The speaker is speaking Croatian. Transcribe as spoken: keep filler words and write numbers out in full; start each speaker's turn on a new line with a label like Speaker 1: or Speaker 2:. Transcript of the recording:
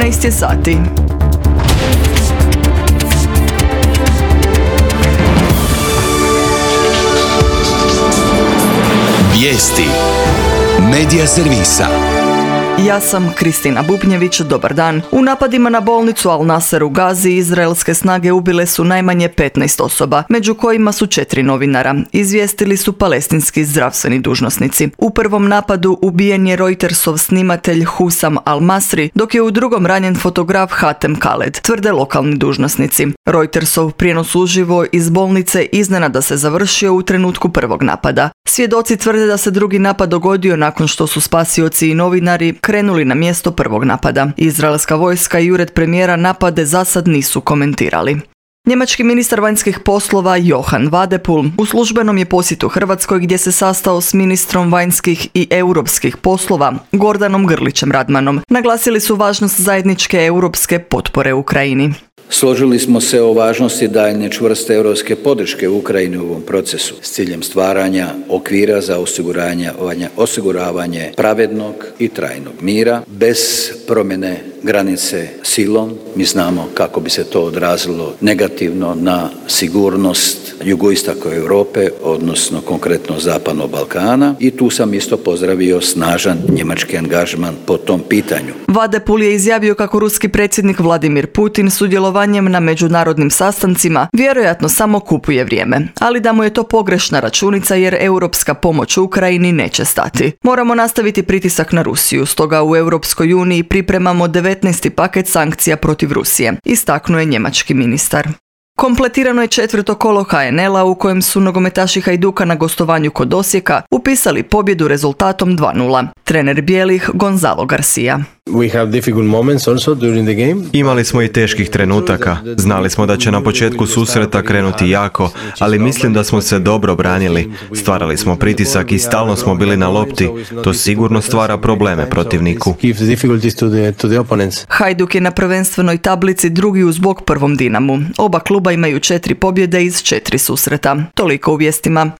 Speaker 1: trinaest je sati.
Speaker 2: Vijesti Medija servisa.
Speaker 1: Ja sam Kristina Bubnjević, dobar dan. U napadima na bolnicu Al Nasser u Gazi izraelske snage ubile su najmanje petnaest osoba, među kojima su četiri novinara, izvijestili su palestinski zdravstveni dužnosnici. U prvom napadu ubijen je Reutersov snimatelj Hussam Al-Masri, dok je u drugom ranjen fotograf Hatem Khaled, tvrde lokalni dužnosnici. Reutersov prijenos uživo iz bolnice iznenada se završio u trenutku prvog napada. Svjedoci tvrde da se drugi napad dogodio nakon što su spasioci i novinari krenuli na mjesto prvog napada. Izraelska vojska i ured premijera napade za sad nisu komentirali. Njemački ministar vanjskih poslova Johann Wadephul u službenom je posjetu Hrvatskoj gdje se sastao s ministrom vanjskih i europskih poslova Gordanom Grlićem Radmanom. Naglasili su važnost zajedničke europske potpore Ukrajini.
Speaker 3: Složili smo se o važnosti daljnje čvrste europske podrške Ukrajini u ovom procesu s ciljem stvaranja okvira za osiguravanje, osiguravanje pravednog i trajnog mira bez promjene granice silom. Mi znamo kako bi se to odrazilo negativno na sigurnost jugoistaka Europe, odnosno konkretno Zapadnog Balkana, i tu sam isto pozdravio snažan njemački angažman po tom pitanju.
Speaker 1: Wadephul je izjavio kako ruski predsjednik Vladimir Putin sudjelovanjem na međunarodnim sastancima vjerojatno samo kupuje vrijeme, ali da mu je to pogrešna računica jer europska pomoć Ukrajini neće stati. Moramo nastaviti pritisak na Rusiju, stoga u Europskoj uniji pripremamo devetnaesti paket sankcija protiv Rusije, istaknuo je njemački ministar. Kompletirano je četvrto kolo ha en el a u kojem su nogometaši Hajduka na gostovanju kod Osijeka upisali pobjedu rezultatom dva nula. Trener bijelih Gonzalo Garcia.
Speaker 4: We have difficult moments also during the game.
Speaker 5: Imali smo i teških trenutaka. Znali smo da će na početku susreta krenuti jako, ali mislim da smo se dobro branili. Stvarali smo pritisak i stalno smo bili na lopti. To sigurno stvara probleme protivniku.
Speaker 1: Hajduk je na prvenstvenoj tablici drugi uz bok prvom Dinamu. Oba kluba imaju četiri pobjede iz četiri susreta. Toliko u vijestima.